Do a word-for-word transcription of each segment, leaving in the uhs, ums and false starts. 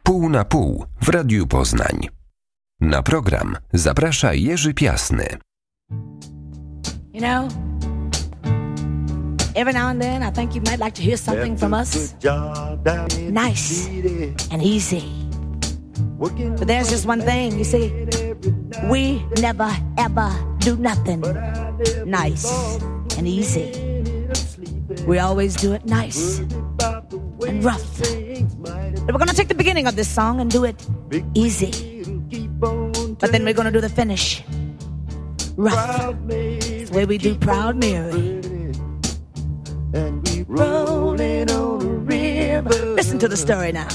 Pół na pół w Radiu Poznań. Na program zaprasza Jerzy Piasny. You know, every now and then I think you might like to hear something from us. Nice and easy. But there's just one thing, you see, we never ever do nothing nice and easy. We always do it nice and rough. But we're gonna take the beginning of this song and do it easy. But then we're gonna do the finish rough. It's the way we do Proud Mary. And we rolling on a river. Listen to the story now.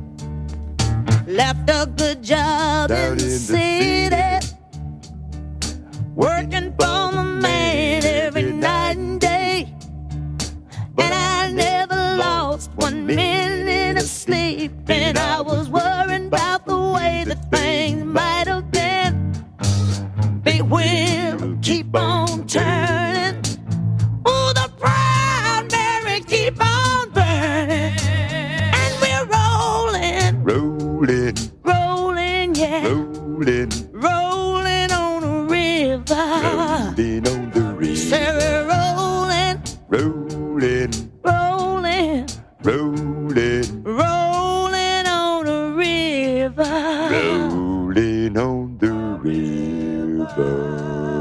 Left a good job down in the city, working for the man every night and day. And I never lost one minute of sleep, and I was worried about the way that things might have been. Big wheel keep on turning. Oh, the Proud Mary keep on burning. And we're rolling, rolling, rolling, yeah, rolling, rolling on the river, rolling on the river. Say we're rolling, rolling, rolling, rolling, rolling on the river, rolling on the river.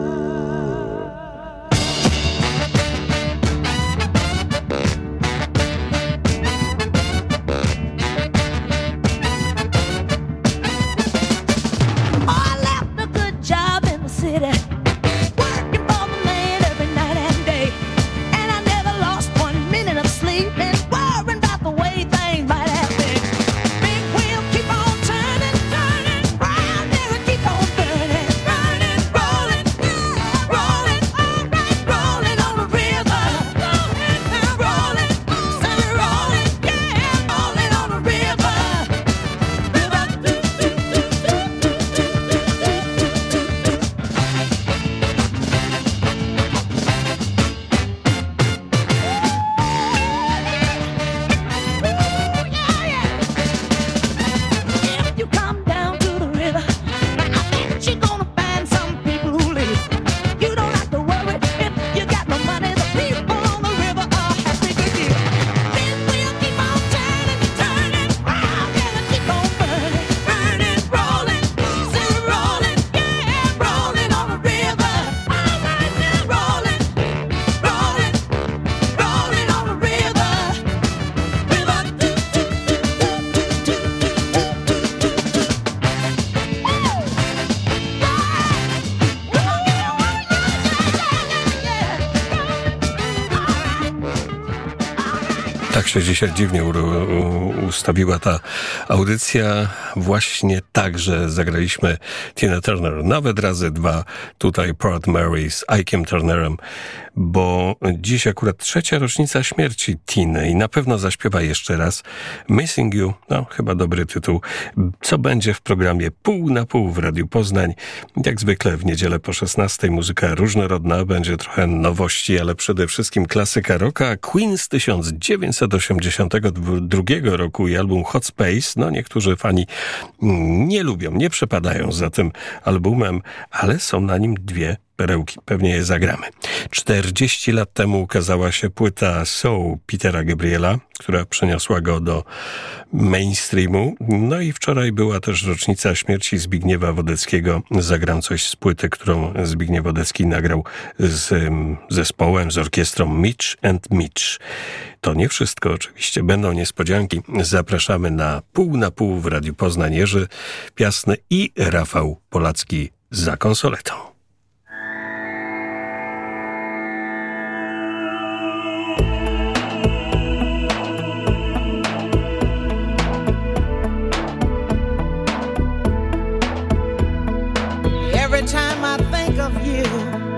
Tak się dzisiaj dziwnie u, u, ustawiła ta audycja. Właśnie tak, że zagraliśmy Tina Turner nawet razy dwa, tutaj Proud Mary z Ike'em Turnerem, bo dziś akurat trzecia rocznica śmierci Tiny i na pewno zaśpiewa jeszcze raz Missing You, no chyba dobry tytuł, co będzie w programie Pół na pół w Radiu Poznań. Jak zwykle w niedzielę po szesnastej muzyka różnorodna, będzie trochę nowości, ale przede wszystkim klasyka rocka. Queen z tysiąc dziewięćset osiemdziesiątego drugiego roku i album Hot Space. No niektórzy fani nie lubią, nie przepadają za tym albumem, ale są na nim dwie perełki. Pewnie je zagramy. czterdzieści lat temu ukazała się płyta Soul Petera Gabriela, która przeniosła go do mainstreamu. No i wczoraj była też rocznica śmierci Zbigniewa Wodeckiego. Zagram coś z płyty, którą Zbigniew Wodecki nagrał z um, zespołem, z orkiestrą Mitch and Mitch. To nie wszystko oczywiście. Będą niespodzianki. Zapraszamy na Pół na pół w Radiu Poznań. Jerzy Piasny i Rafał Polacki za konsoletą. Every time I think of you,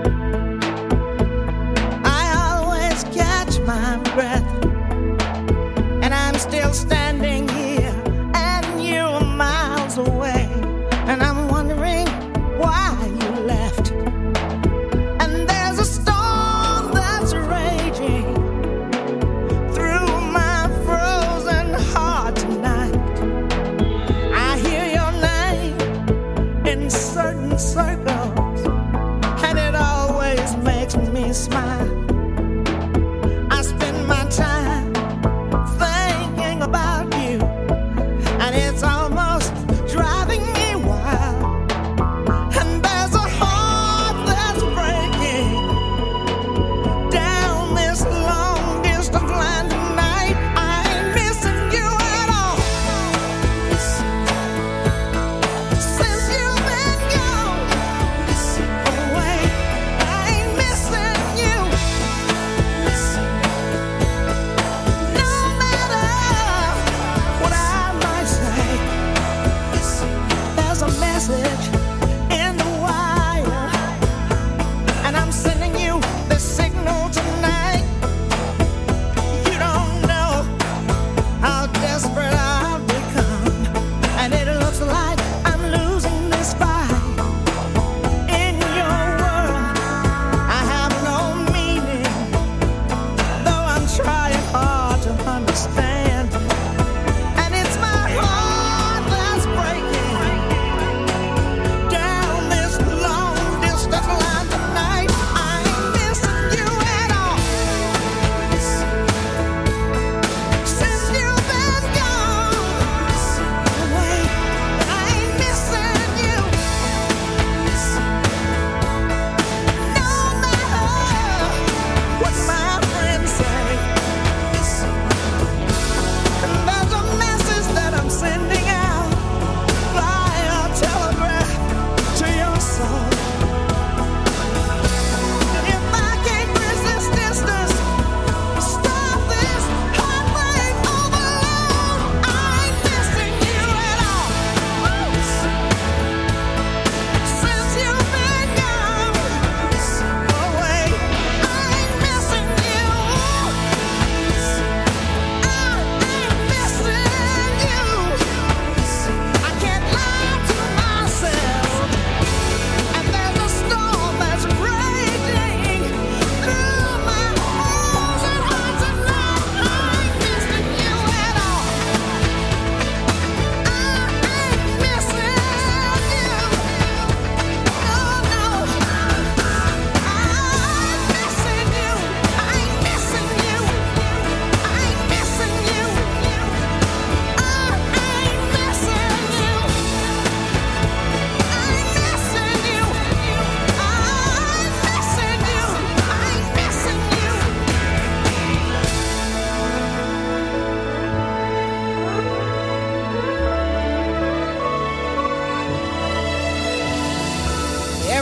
I always catch my breath, and I'm still standing here, and you're miles away, and I'm wondering why you left.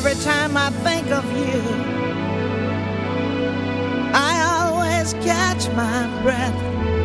every time I think of you, I always catch my breath.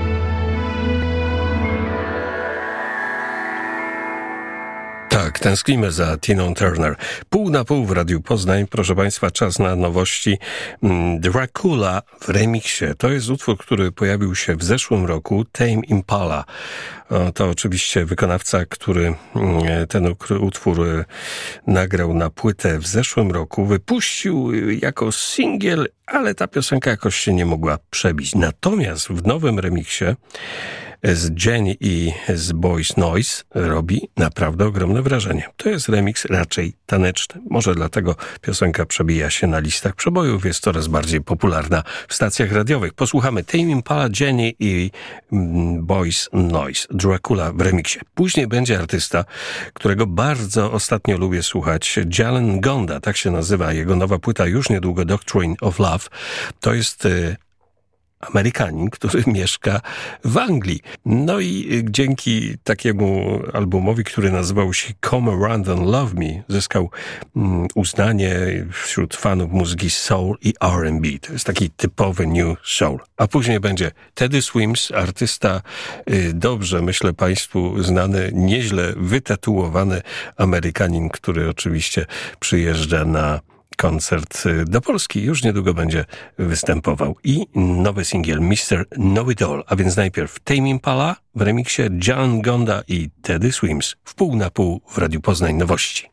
Tak, tęsknimy za Tiną Turner. Pół na pół w Radiu Poznań. Proszę Państwa, czas na nowości. Dracula w remiksie. To jest utwór, który pojawił się w zeszłym roku. Tame Impala. To oczywiście wykonawca, który ten utwór nagrał na płytę w zeszłym roku. Wypuścił jako singiel, ale ta piosenka jakoś się nie mogła przebić. Natomiast w nowym remiksie z Jenny i z Boys Noise robi naprawdę ogromne wrażenie. To jest remix raczej taneczny. Może dlatego piosenka przebija się na listach przebojów, jest coraz bardziej popularna w stacjach radiowych. Posłuchamy Tame Impala, Jenny i Boys Noise. Dracula w remiksie. Później będzie artysta, którego bardzo ostatnio lubię słuchać. Jalen Gonda, tak się nazywa. Jego nowa płyta już niedługo, Doctrine of Love. To jest Amerykanin, który mieszka w Anglii. No i dzięki takiemu albumowi, który nazywał się Come Around and Love Me, zyskał uznanie wśród fanów muzyki soul i R and B. To jest taki typowy new soul. A później będzie Teddy Swims, artysta dobrze, myślę Państwu, znany, nieźle wytatuowany Amerykanin, który oczywiście przyjeżdża na koncert do Polski. Już niedługo będzie występował. I nowy singiel mister Know It All. A więc najpierw Tame Impala w remiksie Jalen Gonda i Teddy Swims. W pół na pół w Radiu Poznań Nowości.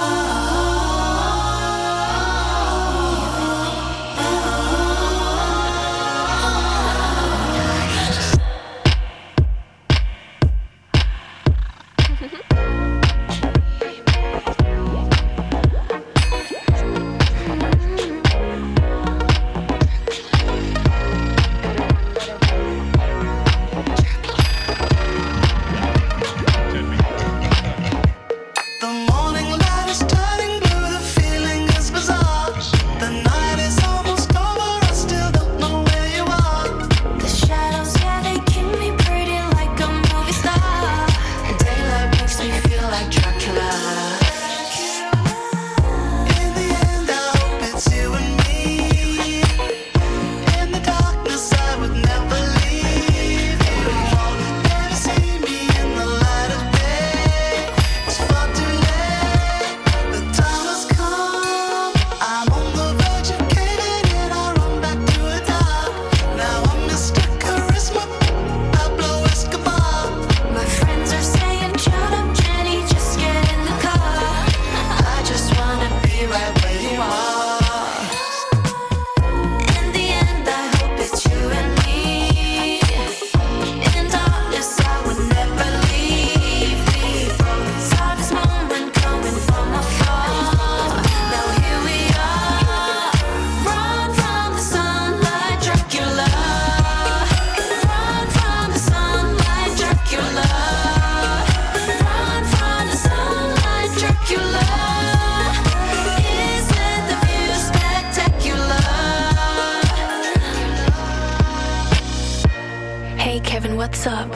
What's up?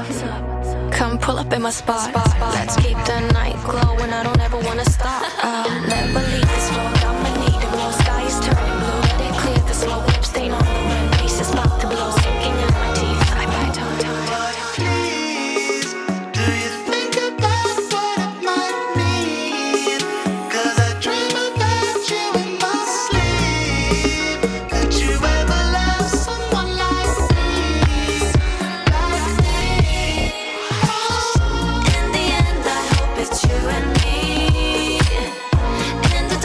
Come pull up in my spot. Let's keep the night glowing. I don't ever wanna stop. I'll never leave this road. I'ma need it. Blue sky is turning blue. Let it clear the smoke. Lip stain on the rim. Face is about to blow. Soaking in my teeth. I bite tongue, tongue, tongue. Please, do you think about what it might mean? 'Cause I dream about you in my sleep. Could you ever love someone like me? Like me? Oh. In the end, I hope it's you and me. In the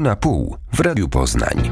na pół w Radiu Poznań.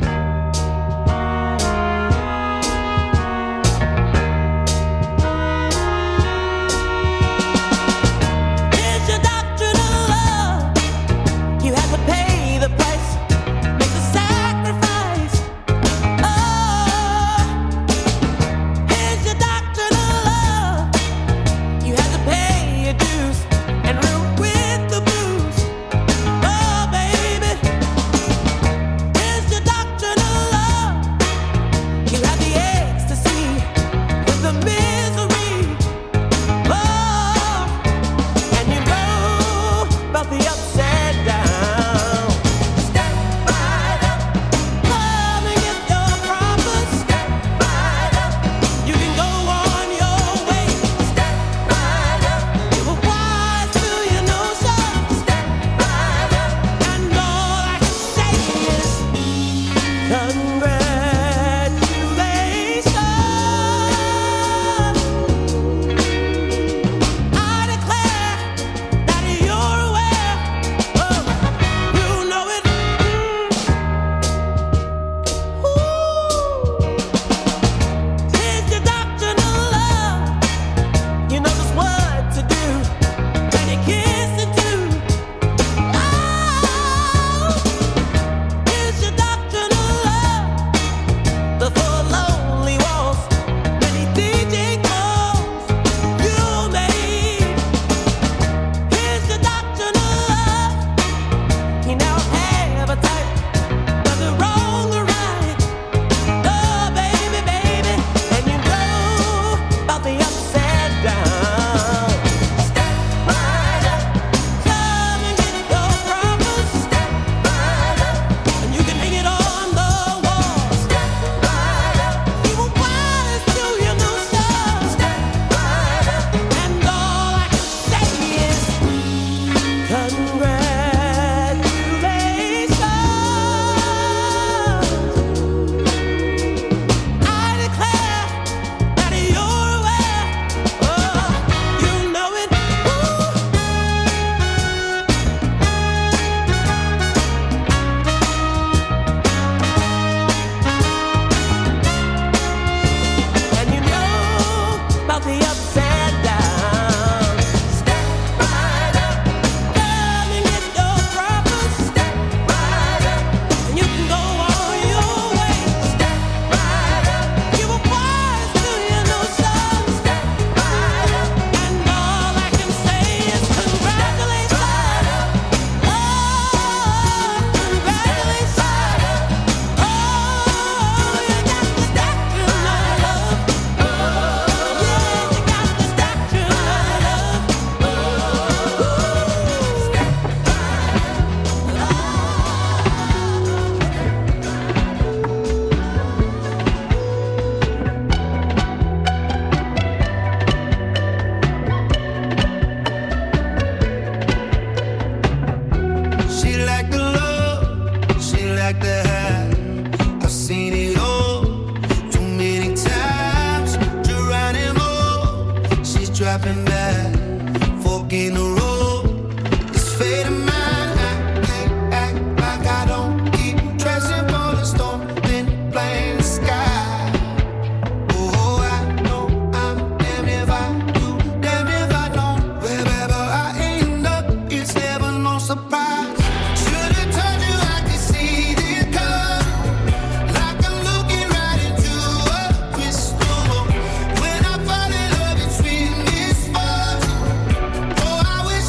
I wish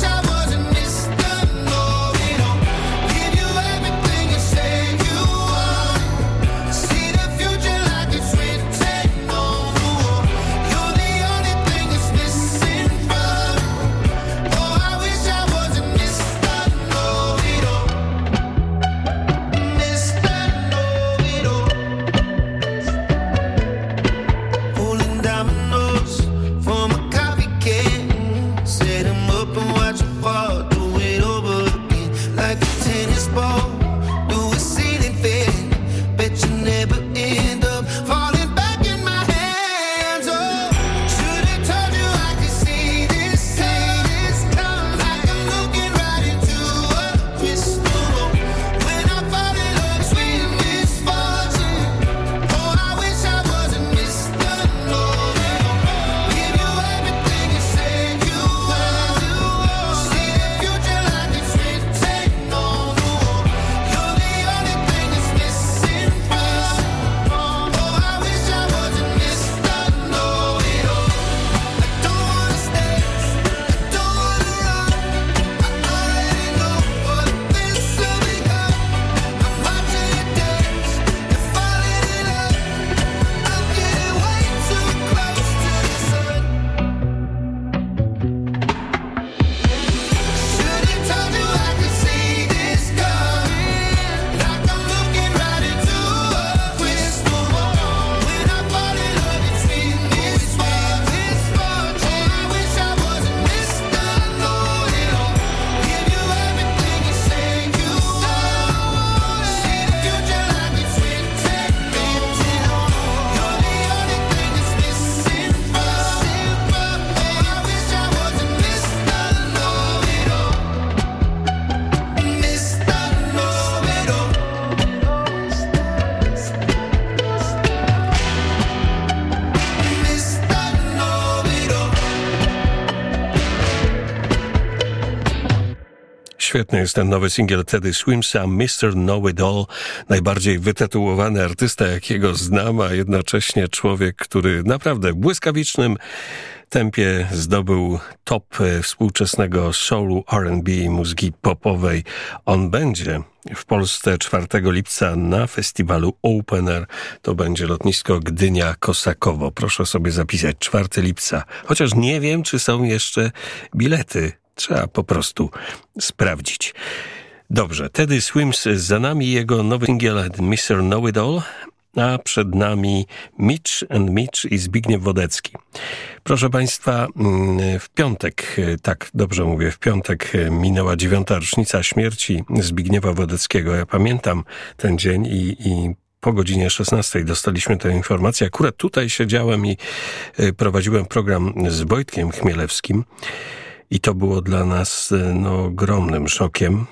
świetny jest ten nowy singiel Teddy Swimsa, mister Know-It-All, najbardziej wytytułowany artysta, jakiego znam, a jednocześnie człowiek, który naprawdę w błyskawicznym tempie zdobył top współczesnego soulu, R and B i muzyki popowej. On będzie w Polsce czwartego lipca na festiwalu Open Air. To będzie lotnisko Gdynia-Kosakowo. Proszę sobie zapisać, czwartego lipca. Chociaż nie wiem, czy są jeszcze bilety. Trzeba po prostu sprawdzić. Dobrze, Teddy Swims za nami, jego nowy singiel mister Know-It-All, a przed nami Mitch and Mitch i Zbigniew Wodecki. Proszę Państwa, w piątek, tak dobrze mówię, w piątek minęła dziewiąta rocznica śmierci Zbigniewa Wodeckiego. Ja pamiętam ten dzień i, i po godzinie szesnastej dostaliśmy tę informację. Akurat tutaj siedziałem i prowadziłem program z Wojtkiem Chmielewskim i to było dla nas no, ogromnym szokiem,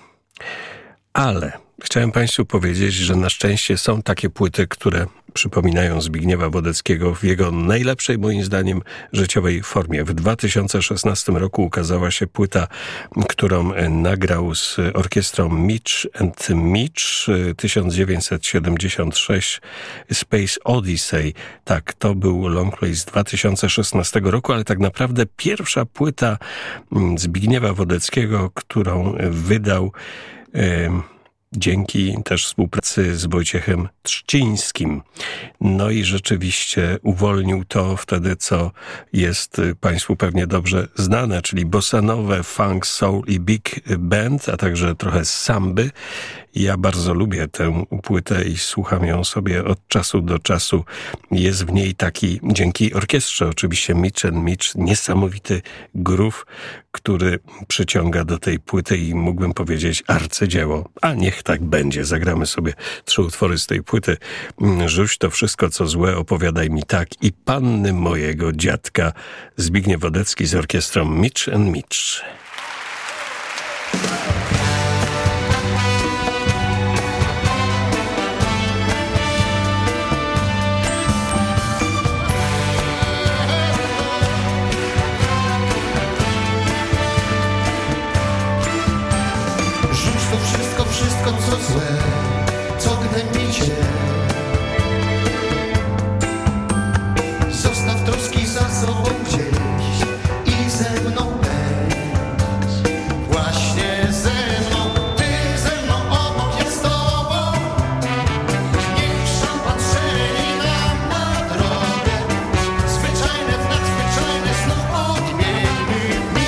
ale chciałem Państwu powiedzieć, że na szczęście są takie płyty, które przypominają Zbigniewa Wodeckiego w jego najlepszej, moim zdaniem, życiowej formie. W dwa tysiące szesnastym roku ukazała się płyta, którą nagrał z orkiestrą Mitch and Mitch, tysiąc dziewięćset siedemdziesiąt sześć Space Odyssey. Tak, to był longplay z dwa tysiące szesnastego roku, ale tak naprawdę pierwsza płyta Zbigniewa Wodeckiego, którą wydał Yy, dzięki też współpracy z Wojciechem Trzcińskim. No i rzeczywiście uwolnił to wtedy, co jest Państwu pewnie dobrze znane, czyli bossanowe, funk, soul i big band, a także trochę samby. Ja bardzo lubię tę płytę i słucham ją sobie od czasu do czasu. Jest w niej taki, dzięki orkiestrze oczywiście, Mitch and Mitch, niesamowity groove, który przyciąga do tej płyty i mógłbym powiedzieć arcydzieło. A niech tak będzie. Zagramy sobie trzy utwory z tej płyty. Rzuć to wszystko, co złe, opowiadaj mi tak i Panny mojego dziadka. Zbigniew Wodecki z orkiestrą Mitch and Mitch. Wszystko, wszystko co złe, co gnębicie. Zostaw troski za sobą gdzieś i ze mną będź. Właśnie ze mną, ty ze mną, obok ja z tobą. Niech szampan strzeli nam na drogę. Zwyczajne w nadzwyczajne znów odmienimy dni.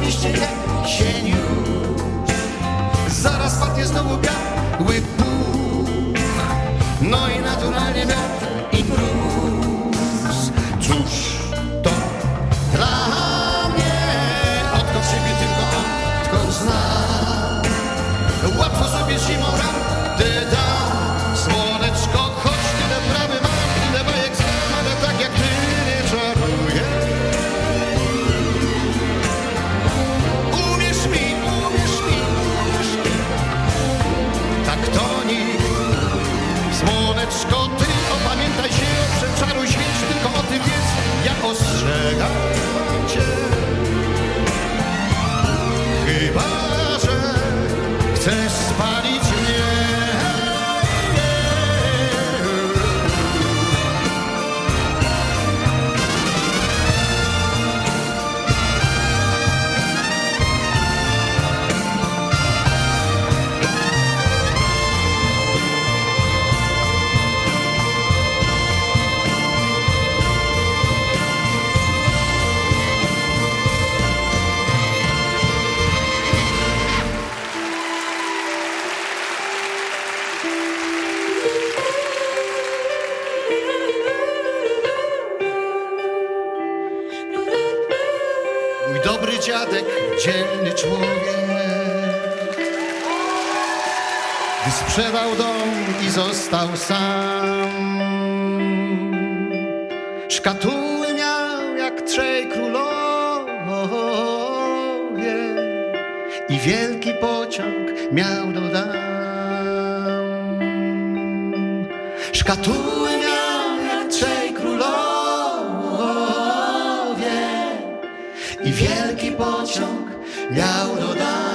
osobiście jesień już. Zaraz padnie znowu biały puch, no i naturalnie wiatr i mróz. Cóż to dla mnie, odkąd siebie tylko odkąd znam. Łatwo sobie zimą radę dam, słoneczko, choć tyle prawy mam, tyle bajek znam, ale tak jak ty nie czaruję. Umiesz mi, umiesz mi, umiesz mi, tak to nikt. Słoneczko, ty opamiętaj się, przeczaruj świeć, tylko o tym wiedz, ja ostrzegam cię. Chyba że chcesz spalić mnie. Mój dobry dziadek, dzielny człowiek, gdy sprzedał dom i został sam, szkatuły miał jak trzej królowie i wielki pociąg miał do dam. Szkatuły miał jak trzej królowie i wielki pociąg miał do dam.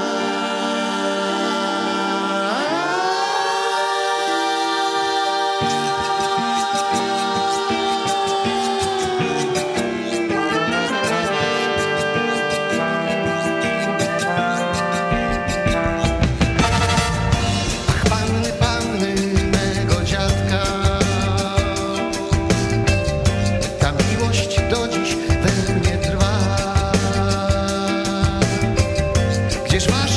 Ach, panny, panny mego dziadka, ta miłość do dziś we mnie trwa. Gdzież masz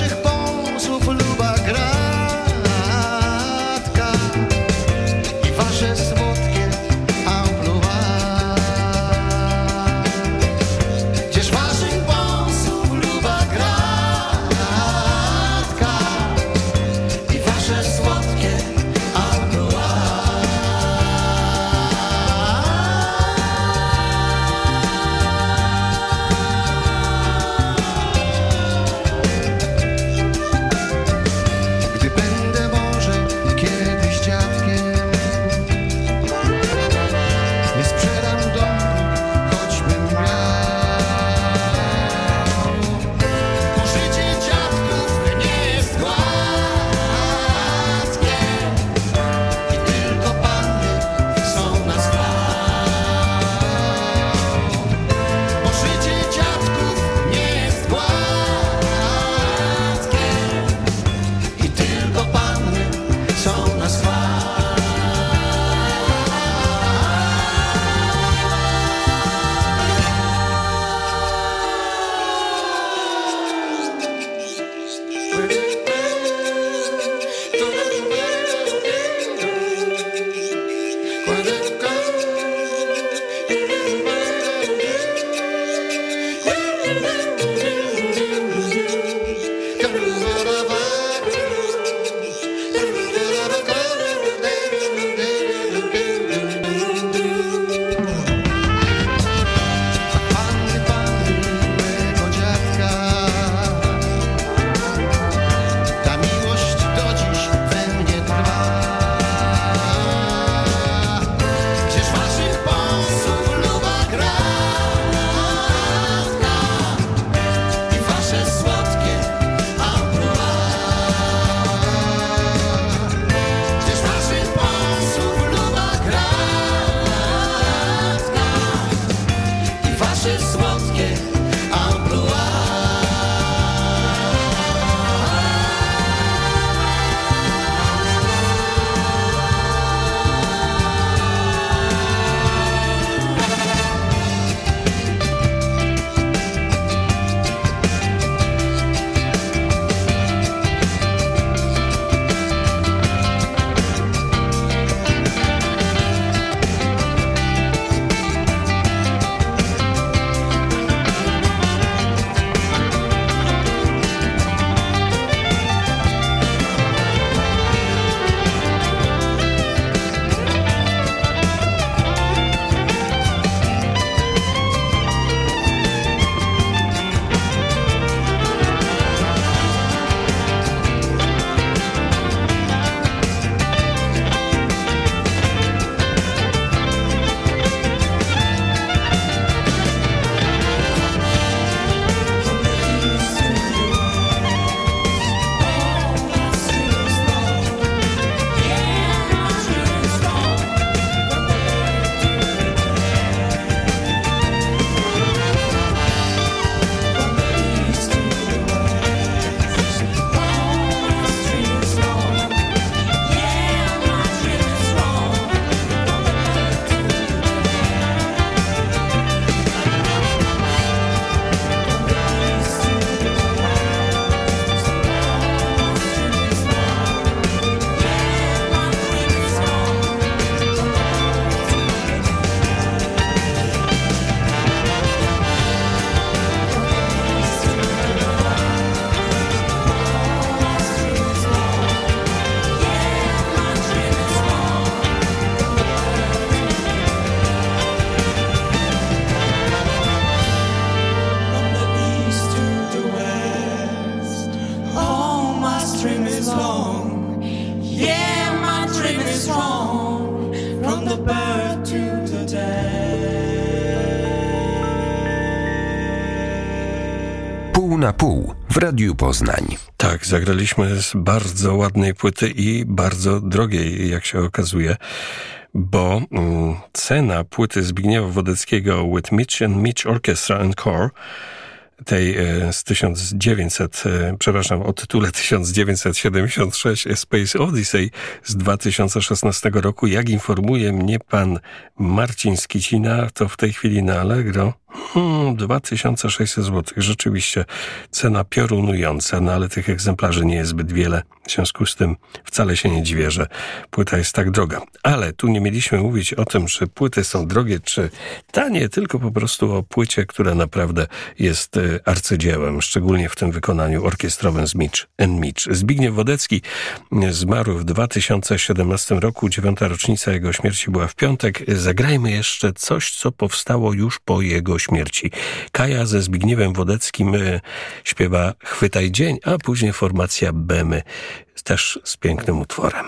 Pół na pół w Radiu Poznań. Tak, zagraliśmy z bardzo ładnej płyty i bardzo drogiej, jak się okazuje, bo mm, cena płyty Zbigniewa Wodeckiego With Mitch and Mitch Orchestra and Choir, tej e, z tysiąc dziewięćset, e, przepraszam, o tytule tysiąc dziewięćset siedemdziesiąt sześć A Space Odyssey z dwa tysiące szesnastego roku, jak informuje mnie pan Marcin Skicina, to w tej chwili na Allegro Hmm, dwa tysiące sześćset złotych. Rzeczywiście cena piorunująca, no ale tych egzemplarzy nie jest zbyt wiele. W związku z tym wcale się nie dziwię, że płyta jest tak droga. Ale tu nie mieliśmy mówić o tym, czy płyty są drogie, czy tanie, tylko po prostu o płycie, która naprawdę jest arcydziełem, szczególnie w tym wykonaniu orkiestrowym z Mitch and Mitch. Zbigniew Wodecki zmarł w dwa tysiące siedemnastym roku, dziewiąta rocznica jego śmierci była w piątek. Zagrajmy jeszcze coś, co powstało już po jego śmierci. Kaja ze Zbigniewem Wodeckim śpiewa Chwytaj dzień, a później formacja Bemy też z pięknym utworem.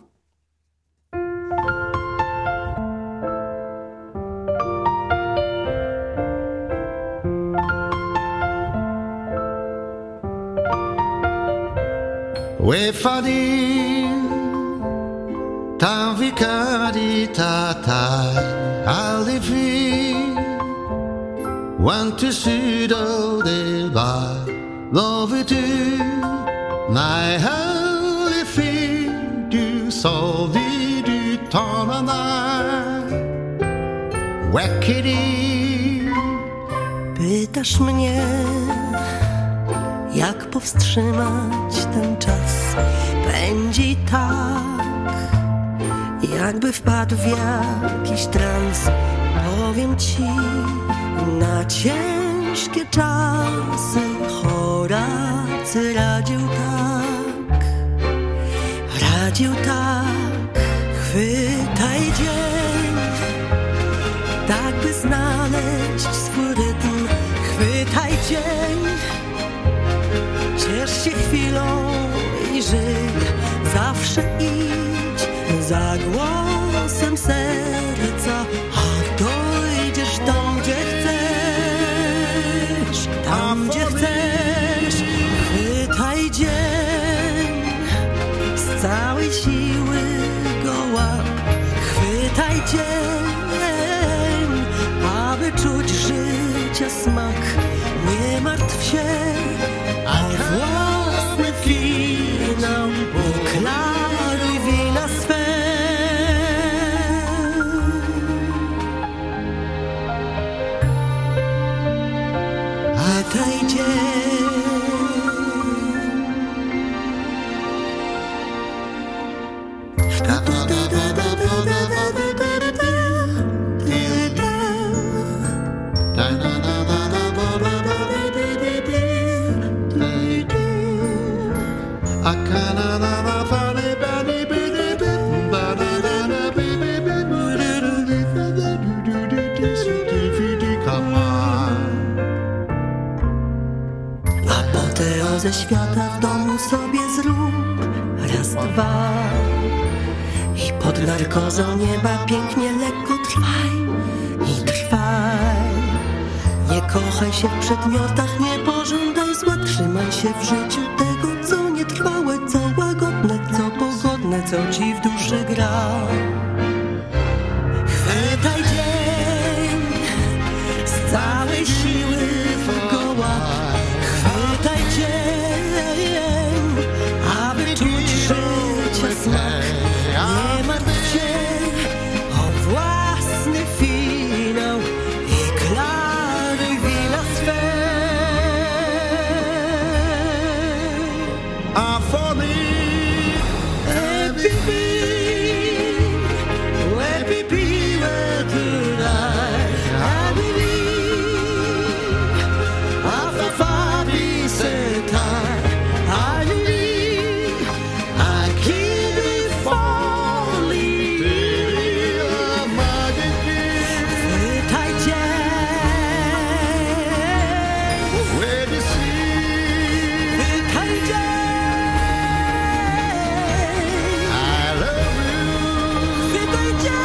Wefadi Tanvikadi Tatai Alifi Want to sudo de ba Love du Nej Alifi Du soldi du tanana Wekidi Pytasz mnie, jak powstrzymać ten czas? Pędzi tak, jakby wpadł w jakiś trans. Powiem ci, na ciężkie czasy Horacy radził tak, radził tak. Chwytaj dzień, tak by znaleźć swój rytm. Chwytaj dzień, ciesz się chwilą i żyj. Zawsze idź za głosem serca, a dojdziesz tam, gdzie chcesz, tam, gdzie chcesz. Chwytaj dzień, z całej siły go łap. Chwytaj dzień, aby czuć życia smak. Nie martw się o własny finał, uklaruj wina swe. Chwytaj dzień. Apoteozę świata w domu sobie zrób raz, dwa i pod narkozą nieba pięknie lekko trwaj i trwaj. Nie kochaj się w przedmiotach, nie pożądaj zła. Trzymaj się w życiu tego, co nietrwałe, co łagodne, co pogodne, co ci w duszy gra. Chwytaj dzień, z całej siły go łap. Chwytaj dzień, aby czuć życia smak. Nie martw się o własny finał i klaruj wina swe. A for me Happy bee, happy bee, where did I, I believe, after five years at time, I believe, I keep it falling. Chwytaj dzień, Where to see chwytaj dzień. I love you Chwytaj dzień.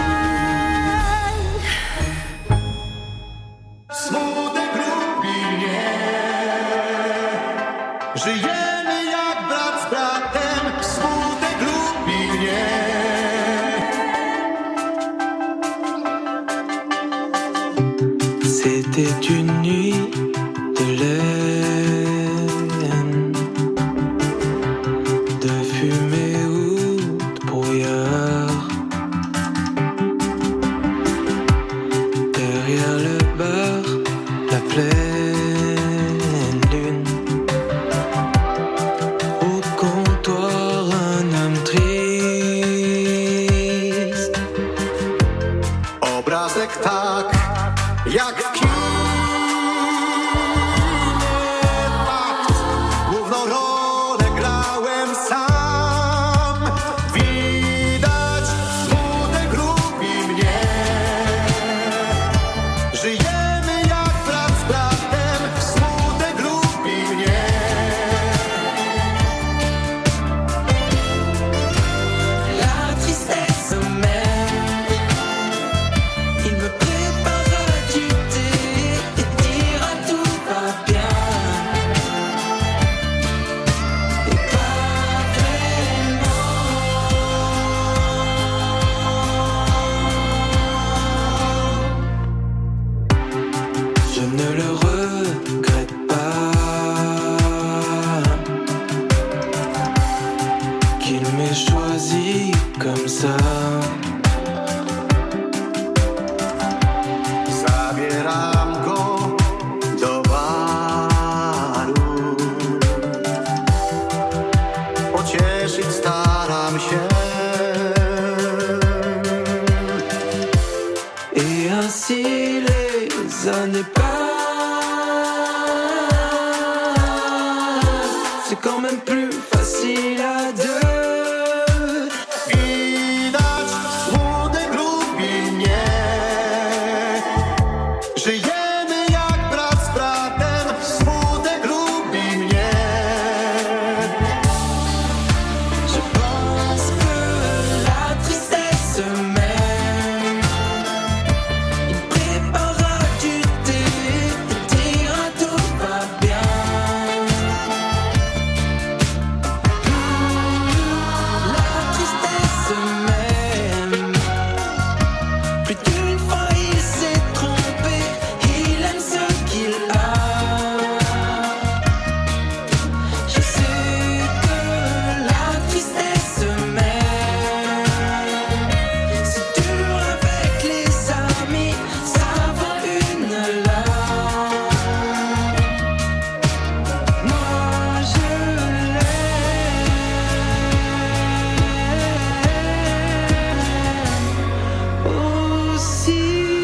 Smutek lubi mnie Żyjemy jak brat z bratem, smutek lubi mnie. C'était une nuit de laine, de fumée ou de brouillard. Derrière le bar, la pleine lune. Au comptoir, un homme triste. Obrazek tak, jak w kinie fakt. Główną rolę grałem sam. Widać, smutek lubi mnie. Żyjemy jak brat z bratem, smutek lubi mnie. La tristesse m'aime. Il me prépare à du thé et dira tout va bien. Et pas vraiment. Je ne le regrette pas qu'il m'ait choisi comme ça. Zabieram go do baru. Pocieszyć staram się. Et ainsi les années passent. C'est quand même plus facile à deux. Widać, smutek lubi mnie. Żyjemy jak brat z bratem, smutek lubi mnie. Je pense que la tristesse m'aime. Il préparera du thé et dira tout va bien. La tristesse m'aime. Plus d'une fois il s'est trompé, il aime ce qu'il a. Je sais que la tristesse m'aime. C'est dur avec les amis, ça vaut une larme. Moi je l'aime aussi.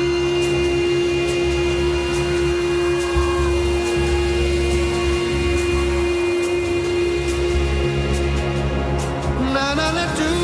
Na, na, na, tu.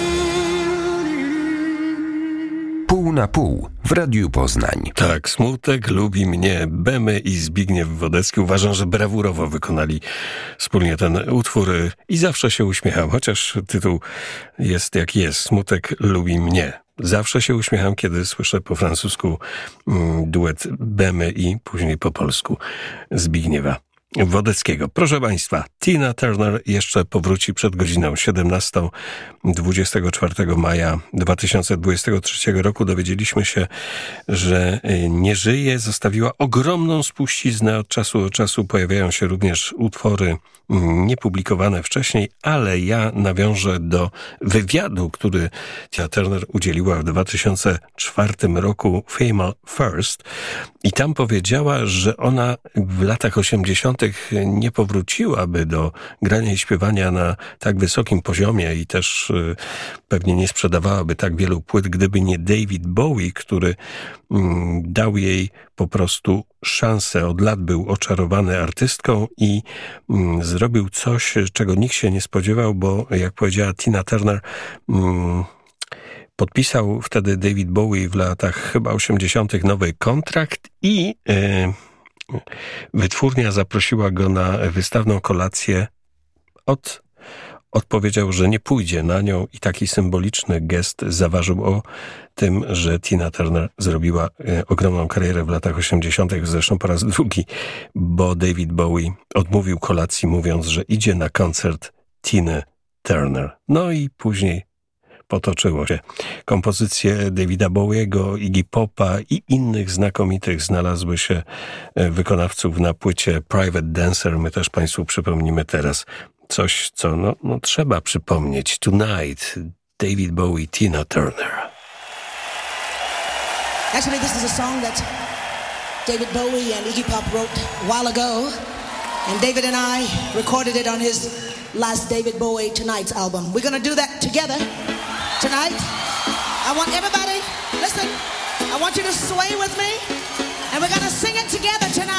Pół na pół w Radiu Poznań. Tak, smutek lubi mnie. Bemy i Zbigniew Wodecki. Uważam, że brawurowo wykonali wspólnie ten utwór i zawsze się uśmiecham, chociaż tytuł jest jak jest. Smutek lubi mnie. Zawsze się uśmiecham, kiedy słyszę po francusku mm, duet Bemy i później po polsku Zbigniewa Wodeckiego. Proszę Państwa, Tina Turner jeszcze powróci przed godziną siedemnastą. dwudziestego czwartego maja dwa tysiące dwudziestego trzeciego roku dowiedzieliśmy się, że nie żyje. Zostawiła ogromną spuściznę. Od czasu do czasu pojawiają się również utwory niepublikowane wcześniej, ale ja nawiążę do wywiadu, który Tina Turner udzieliła w dwa tysiące czwartym roku Female First i tam powiedziała, że ona w latach osiemdziesiątych nie powróciłaby do grania i śpiewania na tak wysokim poziomie i też y, pewnie nie sprzedawałaby tak wielu płyt, gdyby nie David Bowie, który mm, dał jej po prostu szansę. Od lat był oczarowany artystką i mm, zrobił coś, czego nikt się nie spodziewał, bo jak powiedziała Tina Turner, mm, podpisał wtedy David Bowie w latach chyba osiemdziesiątych nowy kontrakt i e, wytwórnia zaprosiła go na wystawną kolację od odpowiedział, że nie pójdzie na nią i taki symboliczny gest zaważył o tym, że Tina Turner zrobiła e, ogromną karierę w latach osiemdziesiątych, zresztą po raz drugi, bo David Bowie odmówił kolacji, mówiąc, że idzie na koncert Tiny Turner. No i później potoczyło się. Kompozycje Davida Bowiego, Iggy Popa i innych znakomitych znalazły się wykonawców na płycie Private Dancer. My też Państwu przypomnimy teraz coś, co no, no trzeba przypomnieć. Tonight, David Bowie, Tina Turner. Actually, this is a song that David Bowie and Iggy Pop wrote a while ago, and David and I recorded it on his last David Bowie Tonight's album. We're gonna do that together tonight. I want everybody, listen, I want you to sway with me, and we're gonna sing it together tonight.